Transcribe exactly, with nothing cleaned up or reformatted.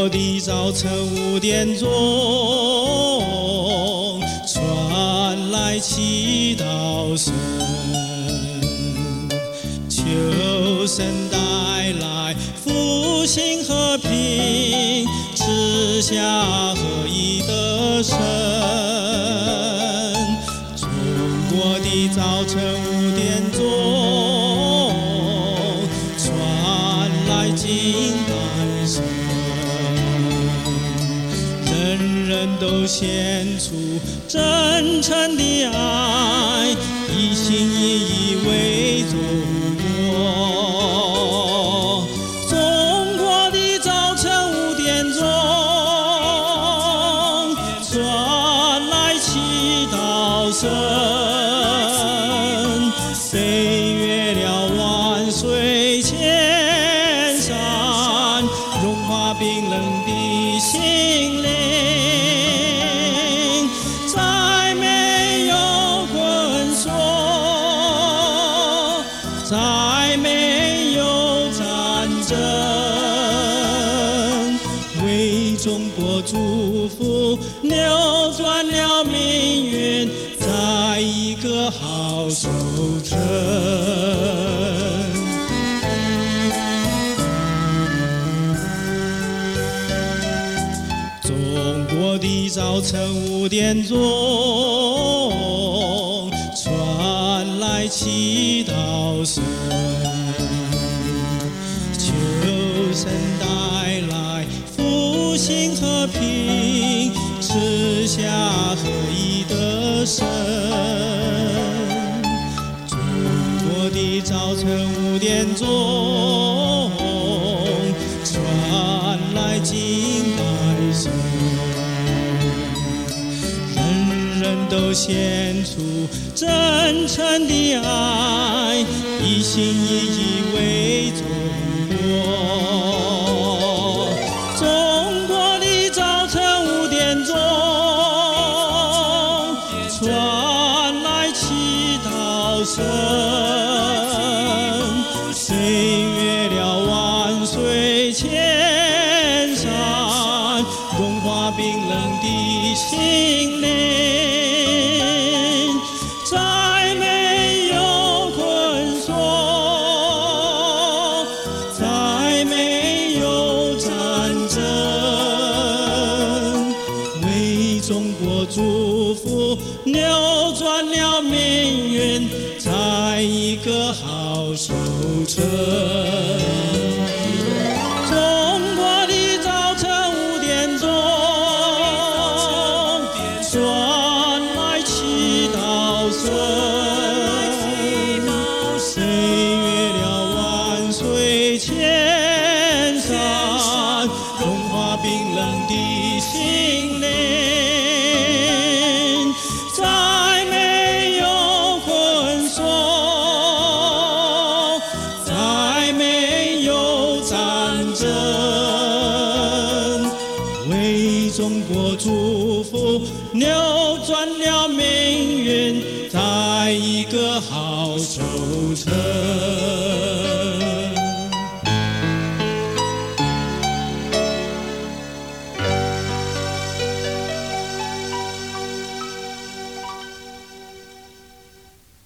国的早晨五点钟，传来祈祷声，求神带来复兴和平，赐下合一的神。中国的早晨五点钟，传来金诞声，人人都献出真诚的爱，一心一意为中国。中国的早晨五点钟，传来祈祷声，飞越了万水千山，融化冰冷的心灵。再没有困锁，再没有战争，为中国祝福，扭转了命运，在一个好收成。中国的早晨五点钟，传来祈祷声，求神带来复兴和平，赐下合一的神。中国的早晨五点钟，传来金诞声，人人都献出真诚的爱，一心一意为中国。中国的早晨五点钟，传来祈祷声，飞越了万水千山，融化冰冷的心灵。再没有困锁，再没有战争，为中国祝福，扭转了命运，在一个好收成。中国的早晨五点钟，传来祈祷声，飞越了万水千山，融化冰冷的心灵。再没有困锁，再没有战争，为中国祝福，扭转了命运，在一个好收成。